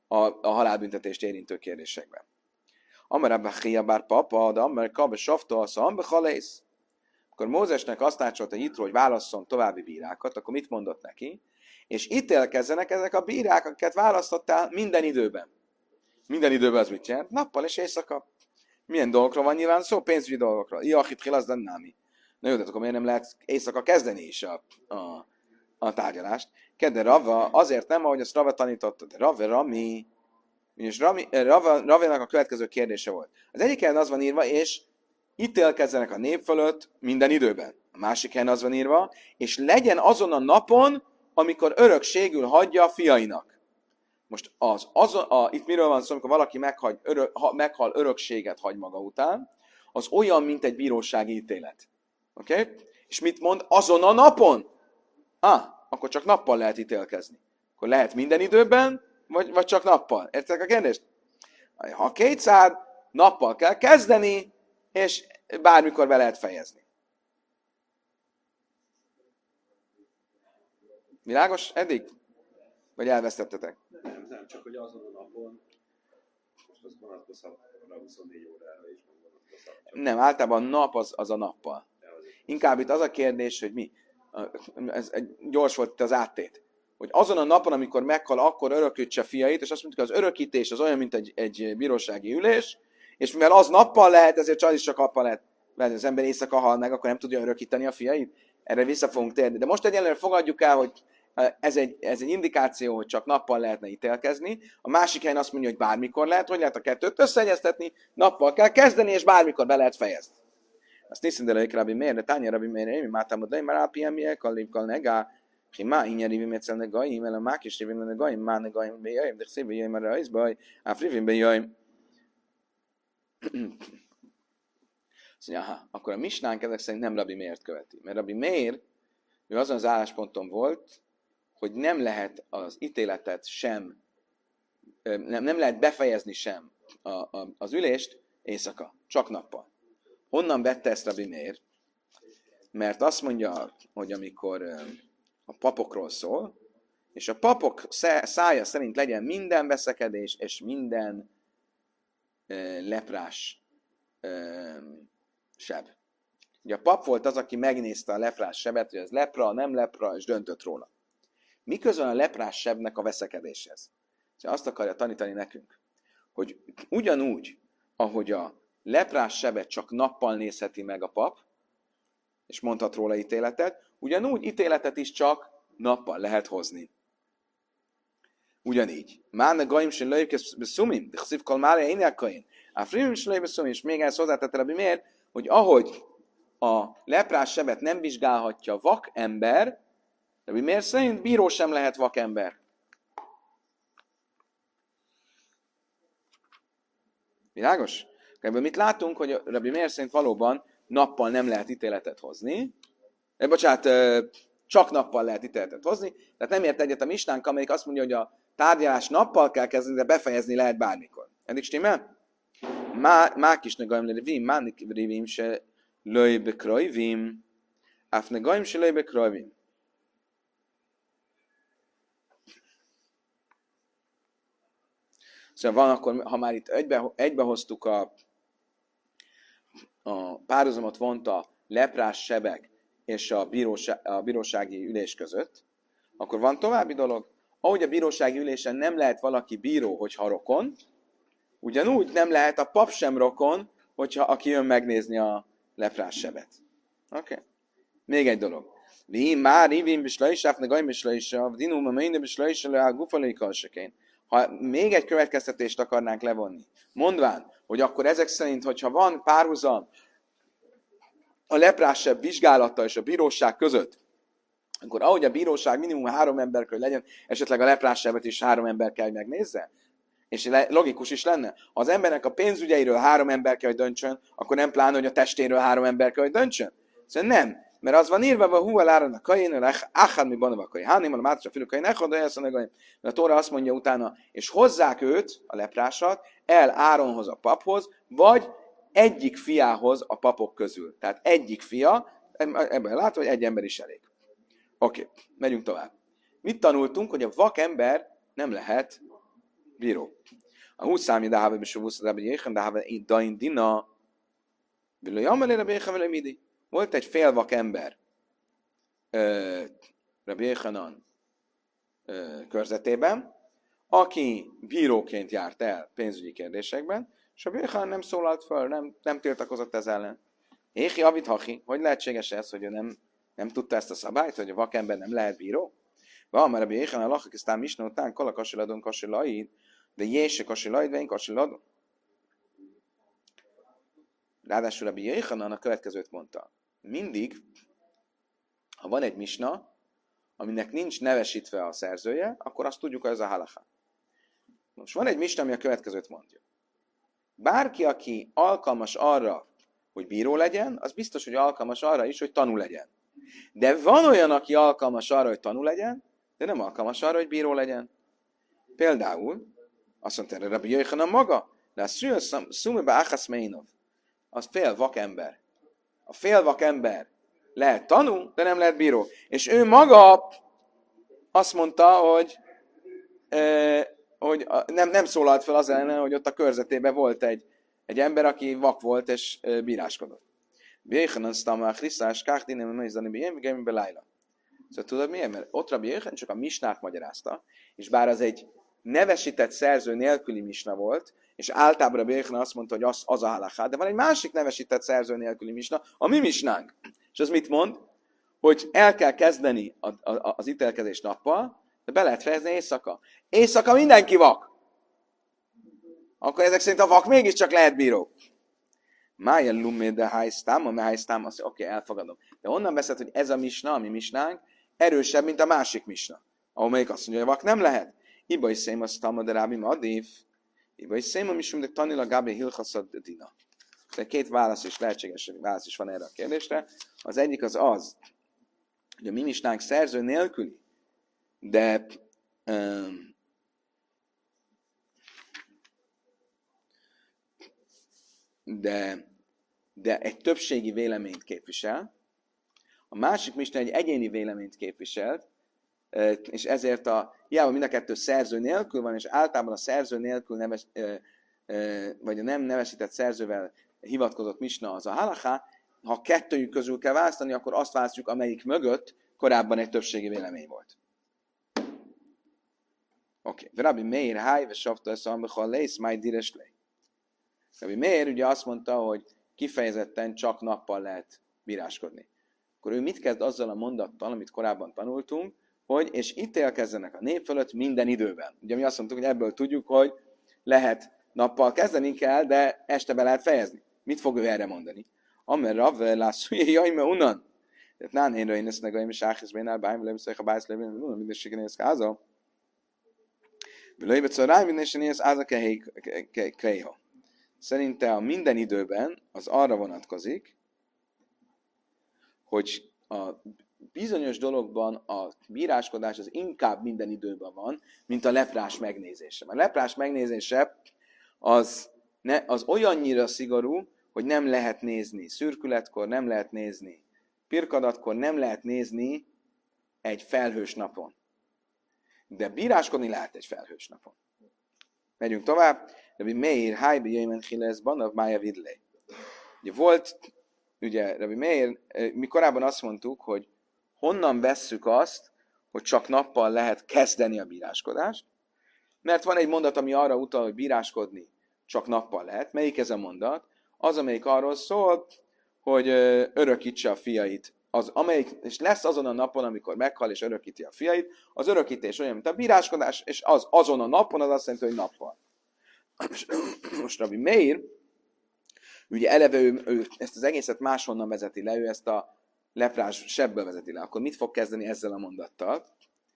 a halálbüntetést érintő kérdésekben. Amarabba hiabár papa, de amar kabe safta a szambe halész. Akkor Mózesnek azt tanácsolta Jitro, hogy válasszon további bírákat, akkor mit mondott neki? És ítélkezzenek ezek a bírák, akiket választottál minden időben. Minden időben az mit jelent? Nappal és éjszaka. Milyen dolgokról van nyilván szó? Pénzügyi dolgokról. Iachit hilasz, de námi. Na jó, de akkor miért nem lehet éjszaka kezdeni is a tárgyalást? Kedde Rava, azért nem, ahogy azt Rava tanította, de Rami. És Ravénak a következő kérdése volt. Az egyik helyen az van írva, és ítélkezzenek a nép fölött minden időben. A másik helyen az van írva, és legyen azon a napon, amikor örökségül hagyja a fiainak. Most itt miről van szó, amikor valaki meghal, örökséget hagy maga után, az olyan, mint egy bírósági ítélet. Oké? Okay? És mit mond? Azon a napon? Akkor csak nappal lehet ítélkezni. Akkor lehet minden időben, vagy csak nappal? Értek a kérdést? Ha kétszer, nappal kell kezdeni, és bármikor be lehet fejezni. Világos eddig? Vagy elvesztettetek? Nem, csak hogy azon a napon, most az vonatkozhat a 24 órára is, nem, általában a nap az a nappal. Inkább itt az a kérdés, hogy mi. Ez gyors volt itt az áttét. Hogy azon a napon, amikor meghal, akkor örökítse fiait, és azt mondjuk, hogy az örökítés az olyan, mint egy bírósági ülés, és mivel az nappal lehet, ezért az is csak nappal lehet. Mert az ember éjszaka hal meg, akkor nem tudja örökíteni a fiait. Erre vissza fogunk térni. De most egyelőre fogadjuk el, hogy ez egy indikáció, hogy csak nappal lehetne ítélkezni. A másik helyen azt mondja, hogy bármikor lehet, hogy lehet a kettőt összeegyeztetni, nappal kell kezdeni, és bármikor be lehet fejezni. Azt nézzük, de Rabbi Meir, de Tánya Rabbi Meir, én mátámod, de én már ápiám miek, alépkal negá, ki má ingyen rivim egyszer negaim, mert a mák is rivim negaim, má negaim bejaim, de szépen jöjjön már a rajzbaj, áfrivim bejaim. Szóval, akkor a misnánk ezek szerint nem Rabbi Meirt követi. Mert Rabbi Meir, ő azon az állásponton volt, hogy nem lehet az ítéletet sem, nem lehet befejezni sem az ülést éjszaka, csak nappal. Honnan vette ezt Rabbi Meir? Mert azt mondja, hogy amikor a papokról szól, és a papok szája szerint legyen minden veszekedés és minden leprás seb. Ugye a pap volt az, aki megnézte a leprás sebet, hogy ez lepra, nem lepra, és döntött róla. Miközben a leprás sebnek a veszekedéshez? Szóval azt akarja tanítani nekünk, hogy ugyanúgy, ahogy a leprás sebet csak nappal nézheti meg a pap, és mondhat róla ítéletet, ugyanúgy ítéletet is csak nappal lehet hozni. Ugyanígy. Máne gaim se lőjköz beszumim, de szív kalmára én elkain. Áfrimim se lőj beszumim, és még ezt hozzátette Rabbi Meir, hogy ahogy a leprás sebet nem vizsgálhatja vak ember, Rabbi Meir szerint bíró sem lehet vak ember. Világos? Ebből mit látunk, hogy Rabbi Meir szerint valóban nappal nem lehet ítéletet hozni. Csak nappal lehet ítéletet hozni. Tehát nem ért egyet a misnánk, amelyik azt mondja, hogy a tárgyalás nappal kell kezdeni, de befejezni lehet bármikor. Eddig stimmel? Mák is negaim levim, mánik rivim se löjbe krajvim, áf negaim se löjbe krajvim. Szóval van akkor, ha már itt egybehoztuk a párhuzamot vont a leprás sebek és a bírósági ülés között, akkor van további dolog. Ahogy a bírósági ülésen nem lehet valaki bíró, hogyha rokon, ugyanúgy nem lehet a pap sem rokon, hogyha aki jön megnézni a leprás sebet. Oké? Még egy dolog. Ha még egy következtetést akarnánk levonni, mondván, hogy akkor ezek szerint, hogyha van párhuzam a leprásebb vizsgálata és a bíróság között, akkor ahogy a bíróság minimum 3 ember kell legyen, esetleg a leprássebbet is 3 ember kell, hogy megnézze. És logikus is lenne. Ha az embernek a pénzügyeiről 3 ember kell, hogy döntsön, akkor nem pláne, hogy a testéről 3 ember kell, hogy döntsön. Szóval nem. Mert az van írva, hogy hú a kain, achad mi banava kain. Hanem a mátra fülük kain, echad, de ezt a a Tóra azt mondja utána, és hozzák őt, a leprásat, el Áronhoz, a paphoz, vagy egyik fiához a papok közül. Tehát egyik fia, ebben látva, hogy egy ember is elég. Oké, megyünk tovább. Mit tanultunk, hogy a vak ember nem lehet bíró. A 20 számja dáhába és a 20 Rabbi Jéchen, dáhába dain dina, viló jamelé Rabbi Jéchen vele midi. Volt egy félvak ember Rabbi Jéchenan körzetében, aki bíróként járt el pénzügyi kérdésekben, és Rabbi Jéchenan nem szólalt föl, nem tiltakozott ez ellen. Éhi avit hachi, hogy lehetséges ez, hogy ő nem tudta ezt a szabályt, hogy a vakember nem lehet bíró? Van, mert Rabbi Jéchenan lachak, aztán misna után kala kasiladon kasilaid, de jése kasilaid, vén kasiladon. Ráadásul Rabbi Jéchenan a következőt mondta. Mindig, ha van egy misna, aminek nincs nevesítve a szerzője, akkor azt tudjuk, hogy ez a halacha. Most van egy misna, ami a következőt mondja. Bárki, aki alkalmas arra, hogy bíró legyen, az biztos, hogy alkalmas arra is, hogy tanú legyen. De van olyan, aki alkalmas arra, hogy tanú legyen, de nem alkalmas arra, hogy bíró legyen. Például, azt mondta erre Rabbi Jéchenan maga, de a szumebe achas meinov, az félvak ember. A félvak ember lehet tanú, de nem lehet bíró. És ő maga azt mondta, hogy nem szólalt fel az ellen, hogy ott a körzetében volt egy ember, aki vak volt és bíráskodott. Jéchenan sztamach riszás, káhdinem, meizani biem, gemi belájla. Szóval tudod miért? Mert ott Rabbi Jéchenan csak a misnát magyarázta, és bár az egy nevesített szerző nélküli misna volt, és általában Rabbi Jéchenan azt mondta, hogy az a halaká, de van egy másik nevesített szerző nélküli misna, a mi misnánk. És az mit mond? Hogy el kell kezdeni az ítélkezés nappal, de be lehet fejezni éjszaka. Éjszaka mindenki vak. Akkor ezek szerint a vak mégiscsak lehet bíró. Mája lumé de hájsztám, a hájsztám, azt oké, elfogadom. De onnan veszed, hogy ez a misna, a mi misnánk, erősebb, mint a másik misna. Ahol melyik azt mondja, hogy a vak nem lehet. Iba is szém azt talma, de rábim adív. Iba is szém,amisum, de tanila gábé hilchaszad dina. De két válasz is, lehetséges válasz is van erre a kérdésre. Az egyik az, hogy a mi misnánk szerző nélküli, de egy többségi véleményt képvisel. A másik misna egy egyéni véleményt képviselt, és ezért hiába mind a kettő szerző nélkül van, és általában a szerző nélkül vagy a nem nevesített szerzővel hivatkozott misna az a halaká, ha kettőjük közül kell választani, akkor azt választjuk, amelyik mögött korábban egy többségi vélemény volt. Oké. Rabbi Meir, háj, ve savta ezt a lész, máj direslé. Rabbi Meir ugye azt mondta, hogy kifejezetten csak nappal lehet bíráskodni. Akkor ő mit kezd azzal a mondattal, amit korábban tanultunk, hogy és ítélkezzenek a nép fölött minden időben. Ugye mi azt mondtuk, hogy ebből tudjuk, hogy lehet nappal kezdeni kell, de este be lehet fejezni. Mit fog ő erre mondani? Amer Rav lászújé jajme unan. Tehát nán én röjn esznek a sákhez bénál bájm, lőmszeg a bájsz lőmén, unan mindességen ész káza. Lőjbe szorráj, mindességen ész áza kejha. Szerinte a minden időben az arra vonatkozik, hogy a bizonyos dologban a bíráskodás az inkább minden időben van, mint a leprás megnézése. A leprás megnézése az olyannyira szigorú, hogy nem lehet nézni szürkületkor, nem lehet nézni pirkadatkor, nem lehet nézni egy felhős napon. De bíráskodni lehet egy felhős napon. Megyünk tovább. Rabbi Meir, hájbe jöjjmen chilesz, banav mája vidlé. Ugye Rabbi Meir, mi korábban azt mondtuk, hogy honnan vesszük azt, hogy csak nappal lehet kezdeni a bíráskodást, mert van egy mondat, ami arra utal, hogy bíráskodni csak nappal lehet. Melyik ez a mondat? Az, amelyik arról szól, hogy örökítse a fiait. És lesz azon a napon, amikor meghal és örökíti a fiait, az örökítés olyan, mint a bíráskodás, és azon a napon az azt jelenti, hogy nappal. Most Rabbi Meir, ugye eleve ő ezt az egészet máshonnan vezeti le, ő ezt a leprás sebből vezeti le. Akkor mit fog kezdeni ezzel a mondattal?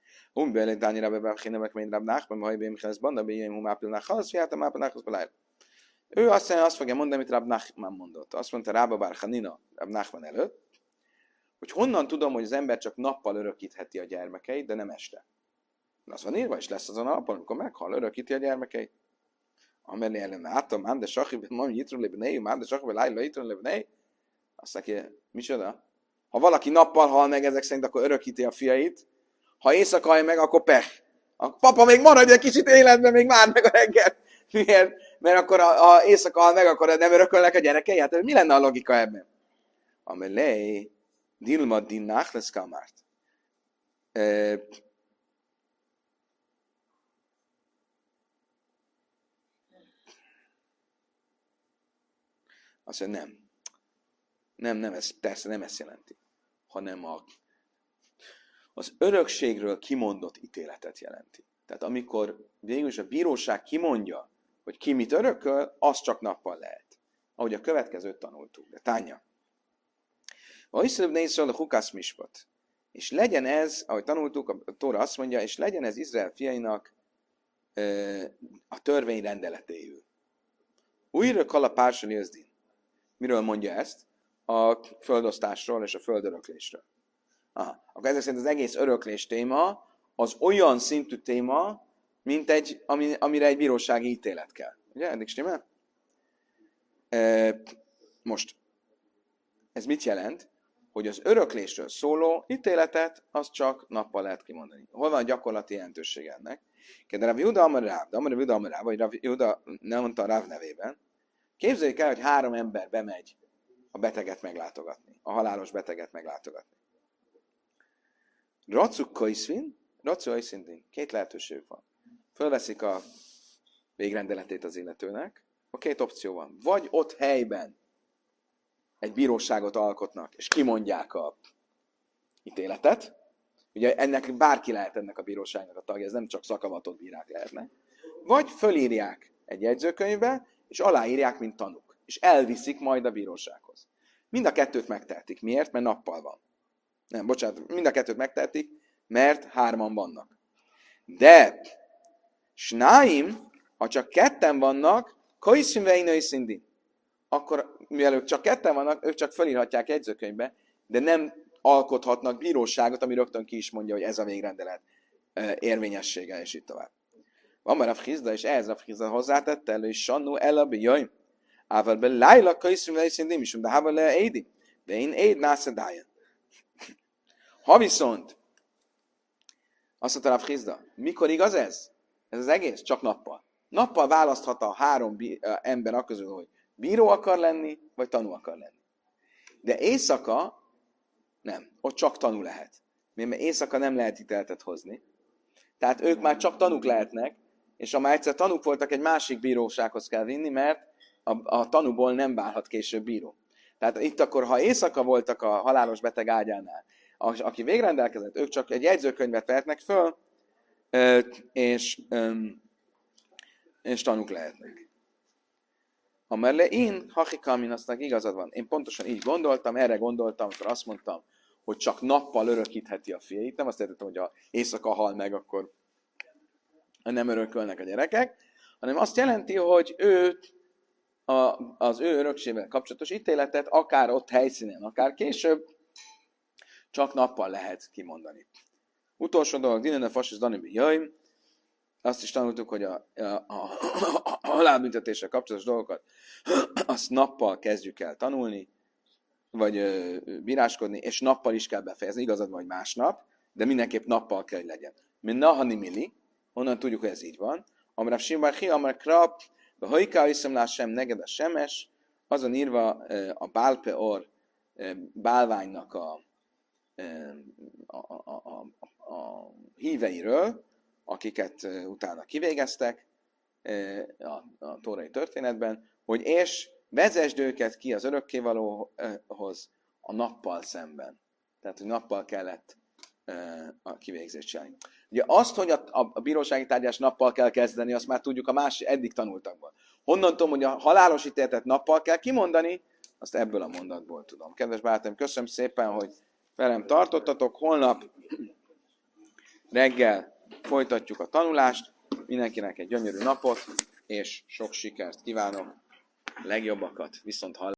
Ő azt fogja mondani, amit Rab Nachman mondott. Azt mondta Rába Bar Chanina Rab Nachman előtt, hogy honnan tudom, hogy az ember csak nappal örökítheti a gyermekeit, de nem este. Az van írva, és lesz azon a napon, amikor meghal, örökíti a gyermekeit. Amelé ellen átom, ám de sachiben, mondj, jitron lebnei, ám de sachiben lájla, jitron lebnei. Azt mondja, micsoda? Ha valaki nappal hal meg ezek szerint, akkor örökíti a fiait. Ha éjszaka hal meg, akkor pech. A papa még maradj egy kicsit életben, még már meg a reggel. Miért? Mert akkor ha éjszaka hal meg, akkor nem örökölnek a gyerekei? Hát mi lenne a logika ebben? Amelé, dilma din nachles kamárt. Azt mondja, nem. Nem, ez persze nem ezt jelenti, hanem az örökségről kimondott ítéletet jelenti. Tehát amikor végül is a bíróság kimondja, hogy ki mit örököl, az csak nappal lehet. Ahogy a következőt tanultuk. De Tánya. Vajszölöbb nézszöl a hukász mispat. És legyen ez, ahogy tanultuk, a Tóra azt mondja, és legyen ez Izrael fiainak a törvény rendeletéül. Újra kalapársani özdin. Miről mondja ezt? A földosztásról és a földöröklésről. Akkor ezek szerint az egész öröklés téma az olyan szintű téma, mint amire egy bírósági ítélet kell. Ugye? Eddig stimmel? Most, ez mit jelent? Hogy az öröklésről szóló ítéletet az csak nappal lehet kimondani. Hol van a gyakorlati jelentőség ennek? De Rav Juda Amar Ráv, vagy Rav Juda nem mondta a Ráv nevében. Képzeljük el, hogy 3 ember bemegy a beteget meglátogatni, a halálos beteget meglátogatni. Racuk kajszvin, racu ajszindin. 2 lehetőség van. Fölveszik a végrendeletét az illetőnek, a 2 opció van. Vagy ott helyben egy bíróságot alkotnak, és kimondják a ítéletet. Ugye ennek bárki lehet ennek a bíróságnak a tagja, ez nem csak szakavatott bírák lehetnek. Vagy fölírják egy jegyzőkönyvbe, és aláírják, mint tanúk. És elviszik majd a bírósághoz. Mind a 2-t megtehetik. Miért? Mert nappal van. Nem, bocsánat, mind a 2-t megtehetik, mert 3-an vannak. De snáim, ha csak 2-en vannak, kajszim veinői szindin. Akkor, mivel ők csak 2-en vannak, ők csak felírhatják jegyzőkönyvbe, de nem alkothatnak bíróságot, ami rögtön ki is mondja, hogy ez a végrendelet érvényessége, és itt tovább. Van már Rav Hizda, és ehhez Rav Hizda hozzátette elő, és Sannu elabi jöjj. Ával be lájla kajszim veinői szindin, és de hával le édi. De én éd nászedáján. Ha viszont, azt mondta Rav Hizda, mikor igaz ez? Ez az egész? Csak nappal. Nappal választhat a 3 ember a közül, hogy bíró akar lenni, vagy tanú akar lenni. De éjszaka nem, ott csak tanú lehet. Mert éjszaka nem lehet ítéletet hozni. Tehát ők már csak tanúk lehetnek, és ha már egyszer tanúk voltak, egy másik bírósághoz kell vinni, mert a tanúból nem válhat később bíró. Tehát itt akkor, ha éjszaka voltak a halálos beteg ágyánál, aki végrendelkezett, ők csak egy jegyzőkönyvet vehetnek föl, és tanúk lehetnek. Amerle én, hachikaminasznak igazad van. Én pontosan így gondoltam, erre gondoltam, amikor azt mondtam, hogy csak nappal örökítheti a fiait. Nem azt értettem, hogy ha éjszaka hal meg, akkor nem örökölnek a gyerekek, hanem azt jelenti, hogy az ő örökségvel kapcsolatos ítéletet akár ott helyszínen, akár később, csak nappal lehet kimondani. Utolsó dolog, Dinene Fasis Danibi jöjj. Azt is tanultuk, hogy a halálbüntetéssel kapcsolatos dolgokat azt nappal kezdjük el tanulni, vagy bíráskodni, és nappal is kell befejezni. Igazad van, hogy másnap, de mindenképp nappal kell, hogy legyen. Mint Nahani Mili, onnan tudjuk, hogy ez így van. Amrav Simbarchi, Amar Krap, de hajká iszemlás sem neged a semes, azon írva a Bálpeor bálványnak a híveiről, akiket utána kivégeztek a tórai történetben, hogy és vezesd őket ki az örökkévalóhoz a nappal szemben. Tehát, hogy nappal kellett a kivégzést csinálni. Ugye azt, hogy a bírósági tárgyás nappal kell kezdeni, azt már tudjuk a másik eddig tanultakból. Honnan tudom, hogy a halálos ítéletet nappal kell kimondani, azt ebből a mondatból tudom. Kedves barátaim, köszönöm szépen, hogy velem tartottatok. Holnap reggel folytatjuk a tanulást. Mindenkinek egy gyönyörű napot, és sok sikert kívánok, legjobbakat, viszont hallásra.